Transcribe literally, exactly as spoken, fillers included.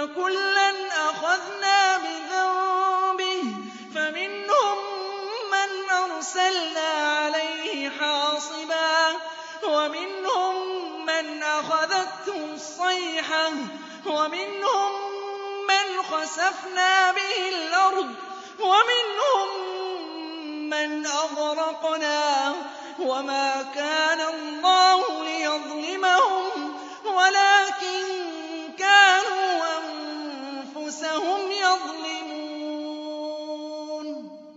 فَكُلًّا أَخَذْنَا بِذَنبِهِ فَمِنْهُم مَّنْ أَرْسَلْنَا عَلَيْهِ حَاصِبًا وَمِنْهُم مَّنْ أَخَذَتْهُ الصَّيْحَةُ وَمِنْهُم مَّنْ خَسَفْنَا بِهِ الْأَرْضَ وَمِنْهُم مَّنْ أَغْرَقْنَا وَمَا كَانَ